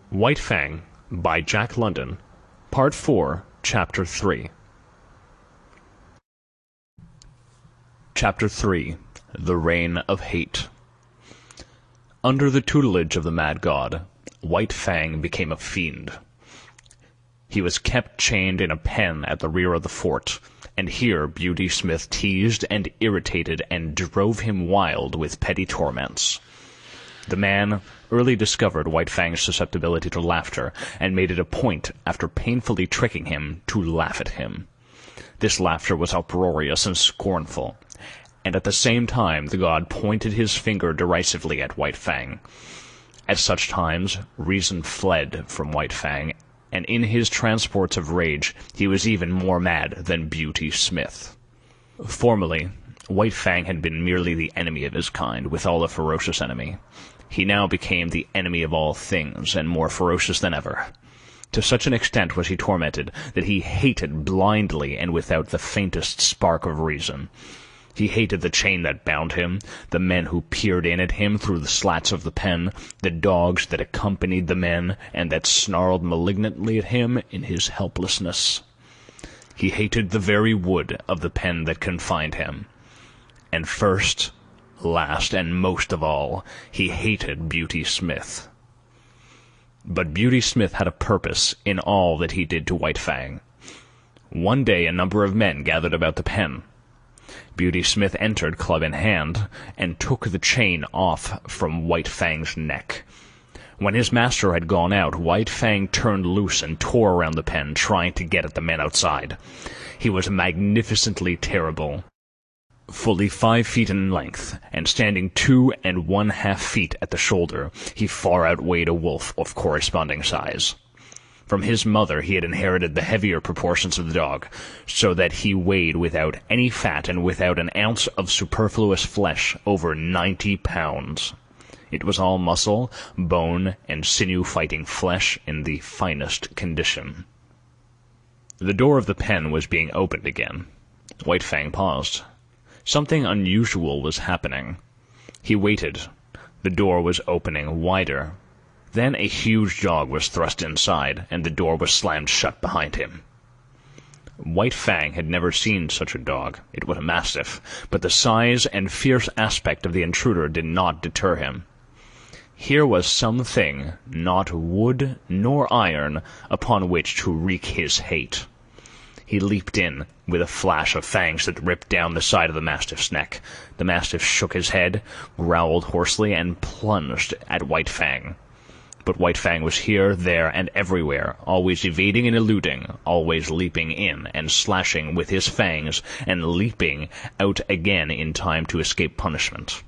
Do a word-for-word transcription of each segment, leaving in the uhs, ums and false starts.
White Fang, by Jack London, Part four, Chapter three. Chapter three. The Reign of Hate. Under the tutelage of the mad god, White Fang became a fiend. He was kept chained in a pen at the rear of the fort, and here Beauty Smith teased and irritated and drove him wild with petty torments. The man early discovered White Fang's susceptibility to laughter, and made it a point, after painfully tricking him, to laugh at him. This laughter was uproarious and scornful, and at the same time the god pointed his finger derisively at White Fang. At such times reason fled from White Fang, and in his transports of rage he was even more mad than Beauty Smith. Formerly, White Fang had been merely the enemy of his kind, withal a ferocious enemy. He now became the enemy of all things, and more ferocious than ever. To such an extent was he tormented that he hated blindly and without the faintest spark of reason. He hated the chain that bound him, the men who peered in at him through the slats of the pen, the dogs that accompanied the men, and that snarled malignantly at him in his helplessness. He hated the very wood of the pen that confined him. And first, last, and most of all, he hated Beauty Smith. But Beauty Smith had a purpose in all that he did to White Fang. One day a number of men gathered about the pen. Beauty Smith entered, club in hand, and took the chain off from White Fang's neck. When his master had gone out, White Fang turned loose and tore around the pen, trying to get at the men outside. He was magnificently terrible, fully five feet in length, and standing two and one half feet at the shoulder, he far outweighed a wolf of corresponding size. From his mother he had inherited the heavier proportions of the dog, so that he weighed without any fat and without an ounce of superfluous flesh over ninety pounds. It was all muscle, bone, and sinew-fighting flesh in the finest condition. The door of the pen was being opened again. White Fang paused. Something unusual was happening. He waited. The door was opening wider. Then a huge dog was thrust inside, and the door was slammed shut behind him. White Fang had never seen such a dog. It was a mastiff, but the size and fierce aspect of the intruder did not deter him. Here was something, not wood nor iron, upon which to wreak his hate. He leaped in, with a flash of fangs that ripped down the side of the mastiff's neck. The mastiff shook his head, growled hoarsely, and plunged at White Fang. But White Fang was here, there, and everywhere, always evading and eluding, always leaping in and slashing with his fangs, and leaping out again in time to escape punishment.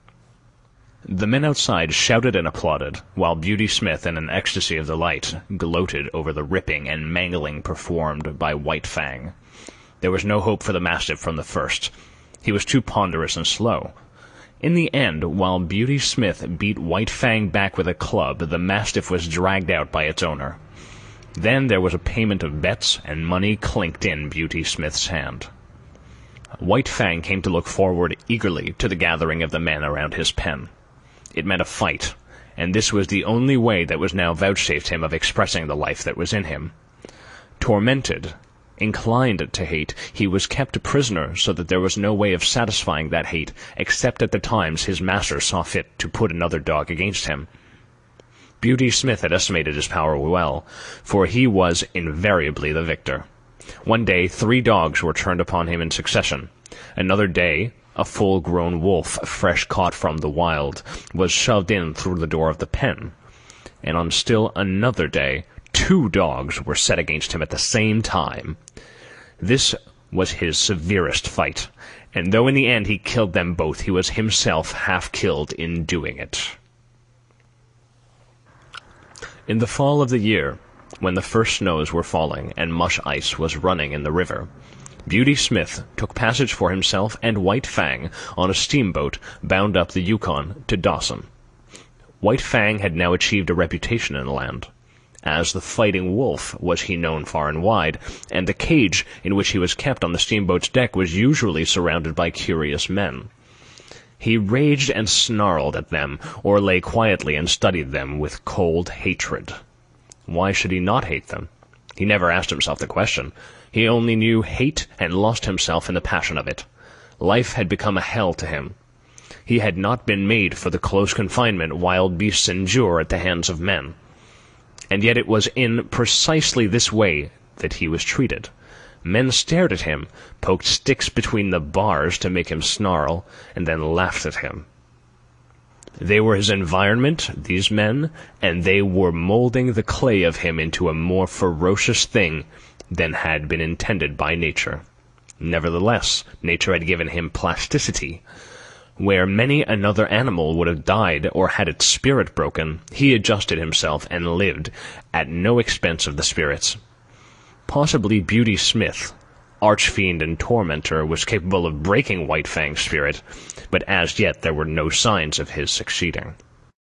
The men outside shouted and applauded, while Beauty Smith, in an ecstasy of delight, gloated over the ripping and mangling performed by White Fang. There was no hope for the mastiff from the first. He was too ponderous and slow. In the end, while Beauty Smith beat White Fang back with a club, the mastiff was dragged out by its owner. Then there was a payment of bets, and money clinked in Beauty Smith's hand. White Fang came to look forward eagerly to the gathering of the men around his pen. It meant a fight, and this was the only way that was now vouchsafed him of expressing the life that was in him. Tormented, inclined to hate, he was kept a prisoner so that there was no way of satisfying that hate, except at the times his master saw fit to put another dog against him. Beauty Smith had estimated his power well, for he was invariably the victor. One day three dogs were turned upon him in succession. Another day a full-grown wolf, fresh caught from the wild, was shoved in through the door of the pen. And on still another day two dogs were set against him at the same time. This was his severest fight, and though in the end he killed them both, he was himself half killed in doing it. In the fall of the year, when the first snows were falling and mush ice was running in the river, Beauty Smith took passage for himself and White Fang on a steamboat bound up the Yukon to Dawson. White Fang had now achieved a reputation in the land. As the Fighting Wolf was he known far and wide, and the cage in which he was kept on the steamboat's deck was usually surrounded by curious men. He raged and snarled at them, or lay quietly and studied them with cold hatred. Why should he not hate them? He never asked himself the question. He only knew hate and lost himself in the passion of it. Life had become a hell to him. He had not been made for the close confinement wild beasts endure at the hands of men. And yet it was in precisely this way that he was treated. Men stared at him, poked sticks between the bars to make him snarl, and then laughed at him. They were his environment, these men, and they were molding the clay of him into a more ferocious thing than had been intended by nature. Nevertheless, nature had given him plasticity. Where many another animal would have died or had its spirit broken, he adjusted himself and lived at no expense of the spirits. Possibly Beauty Smith, arch-fiend and tormentor, was capable of breaking White Fang's spirit, but as yet there were no signs of his succeeding.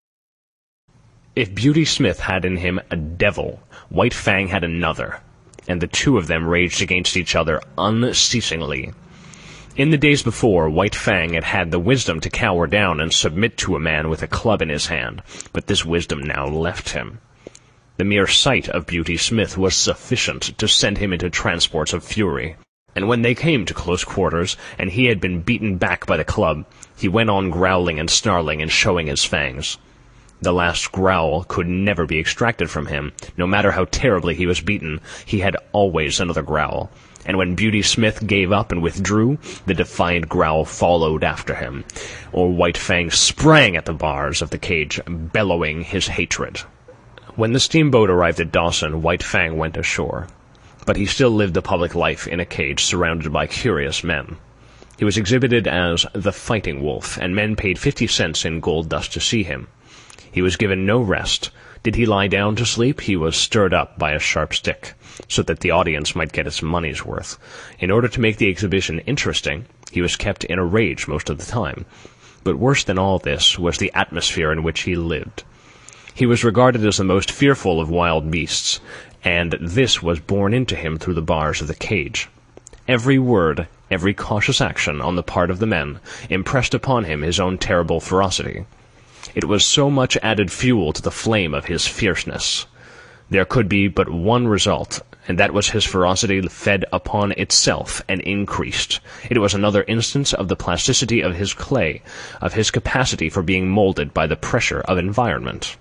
If Beauty Smith had in him a devil, White Fang had another, and the two of them raged against each other unceasingly. In the days before, White Fang had had the wisdom to cower down and submit to a man with a club in his hand, but this wisdom now left him. The mere sight of Beauty Smith was sufficient to send him into transports of fury, and when they came to close quarters, and he had been beaten back by the club, he went on growling and snarling and showing his fangs. The last growl could never be extracted from him. No matter how terribly he was beaten, he had always another growl. And when Beauty Smith gave up and withdrew, the defiant growl followed after him, or White Fang sprang at the bars of the cage, bellowing his hatred. When the steamboat arrived at Dawson, White Fang went ashore. But he still lived the public life in a cage surrounded by curious men. He was exhibited as the Fighting Wolf, and men paid fifty cents in gold dust to see him. He was given no rest. Did he lie down to sleep, he was stirred up by a sharp stick, so that the audience might get its money's worth. In order to make the exhibition interesting, he was kept in a rage most of the time. But worse than all this was the atmosphere in which he lived. He was regarded as the most fearful of wild beasts, and this was borne into him through the bars of the cage. Every word, every cautious action on the part of the men, impressed upon him his own terrible ferocity. It was so much added fuel to the flame of his fierceness. There could be but one result, and that was his ferocity fed upon itself and increased. It was another instance of the plasticity of his clay, of his capacity for being molded by the pressure of environment.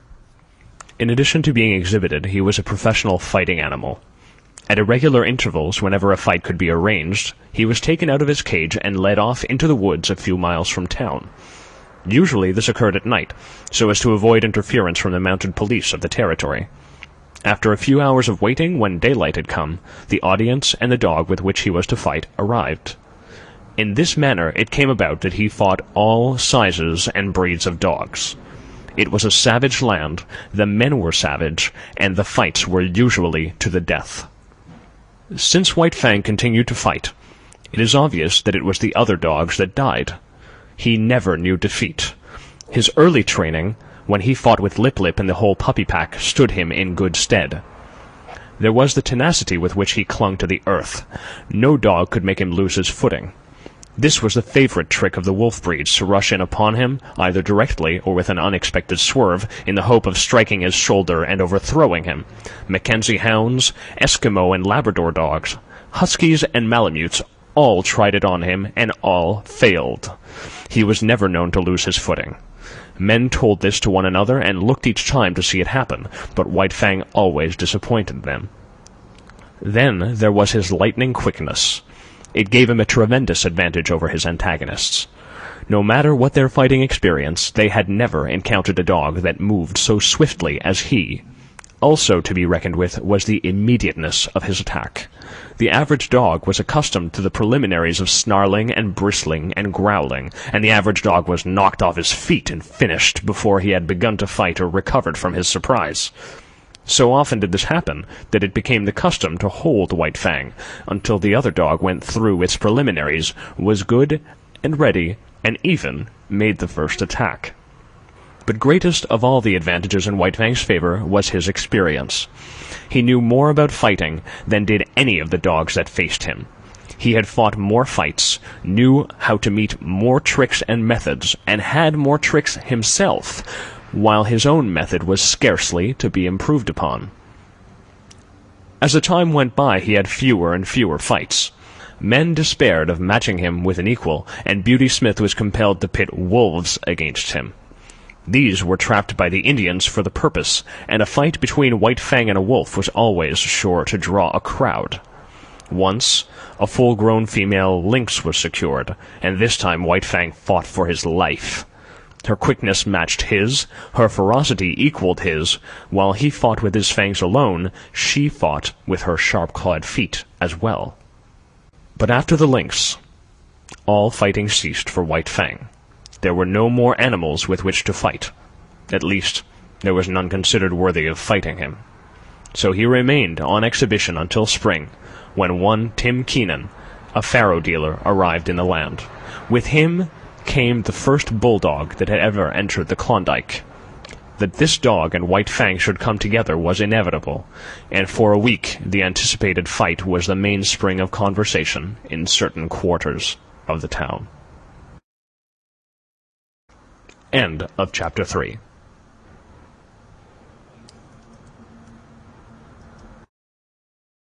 In addition to being exhibited, he was a professional fighting animal. At irregular intervals, whenever a fight could be arranged, he was taken out of his cage and led off into the woods a few miles from town. Usually this occurred at night, so as to avoid interference from the mounted police of the territory. After a few hours of waiting, when daylight had come, the audience and the dog with which he was to fight arrived. In this manner it came about that he fought all sizes and breeds of dogs. It was a savage land, the men were savage, and the fights were usually to the death. Since White Fang continued to fight, it is obvious that it was the other dogs that died. He never knew defeat. His early training, when he fought with Lip Lip and the whole puppy pack, stood him in good stead. There was the tenacity with which he clung to the earth. No dog could make him lose his footing. This was the favorite trick of the wolf breeds, to rush in upon him, either directly or with an unexpected swerve, in the hope of striking his shoulder and overthrowing him. Mackenzie hounds, Eskimo and Labrador dogs, huskies and malamutes all tried it on him, and all failed. He was never known to lose his footing. Men told this to one another and looked each time to see it happen, but White Fang always disappointed them. Then there was his lightning quickness. It gave him a tremendous advantage over his antagonists. No matter what their fighting experience, they had never encountered a dog that moved so swiftly as he. Also to be reckoned with was the immediateness of his attack. The average dog was accustomed to the preliminaries of snarling and bristling and growling, and the average dog was knocked off his feet and finished before he had begun to fight or recovered from his surprise. So often did this happen that it became the custom to hold White Fang until the other dog went through its preliminaries, was good and ready, and even made the first attack. But greatest of all the advantages in White Fang's favor was his experience. He knew more about fighting than did any of the dogs that faced him. He had fought more fights, knew how to meet more tricks and methods, and had more tricks himself. while his own method was scarcely to be improved upon. As the time went by, he had fewer and fewer fights. Men despaired of matching him with an equal, and Beauty Smith was compelled to pit wolves against him. These were trapped by the Indians for the purpose, and a fight between White Fang and a wolf was always sure to draw a crowd. Once, a full-grown female lynx was secured, and this time White Fang fought for his life. Her quickness matched his, her ferocity equaled his. While he fought with his fangs alone, she fought with her sharp-clawed feet as well. But after the lynx, all fighting ceased for White Fang. There were no more animals with which to fight. At least, there was none considered worthy of fighting him. So he remained on exhibition until spring, when one Tim Keenan, a faro dealer, arrived in the land. With him came the first bulldog that had ever entered the Klondike. That this dog and White Fang should come together was inevitable, and for a week the anticipated fight was the mainspring of conversation in certain quarters of the town. End of chapter three.